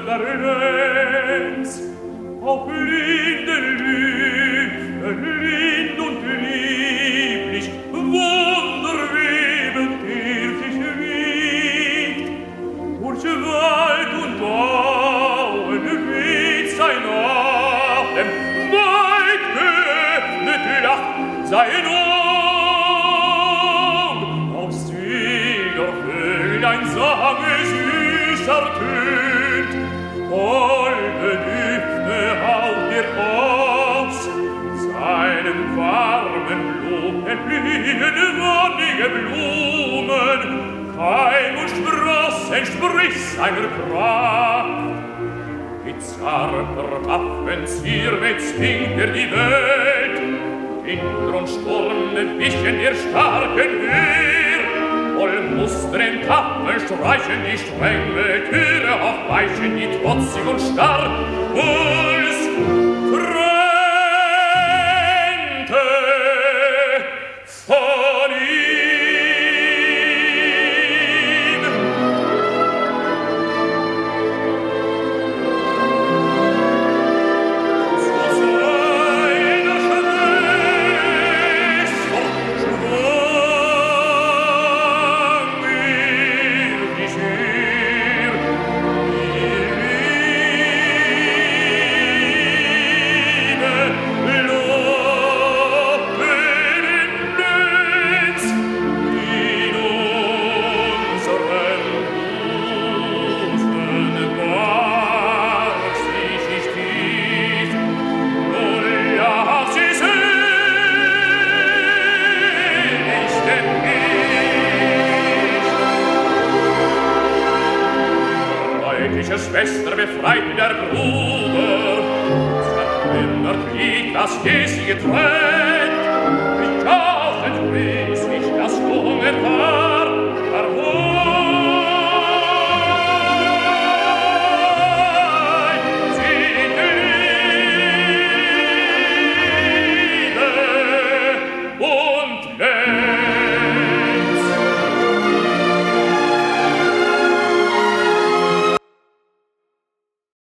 Lenz, auf blinden Lügen, lind und lieblich, wunderwebend sich wiegt. Durch Wald und Bauen weht sein Atem, weit geöffnet lacht sein Auge. Aus Ziger Vöglein sang es süß ertönt, holde Düfte haucht ihr aus, seinem warmen Blut entblühen wonnige Blumen, Keim und Spross entspricht seiner Pracht. Mit zarter Waffenzier bezwingt die Welt, Wind und Sturm entwichen ihr starken Heer, voll Mustern Kappen streichen die strenge Türe auf Weichen, die trotzig und starr uns trennte von ihm. Zu seiner Schwester schwang mir die Schür, Schwester befreit der Bruder, zerplündert Krieg, das je sie getrennt, nicht auf den Fries, nicht das junge Paar.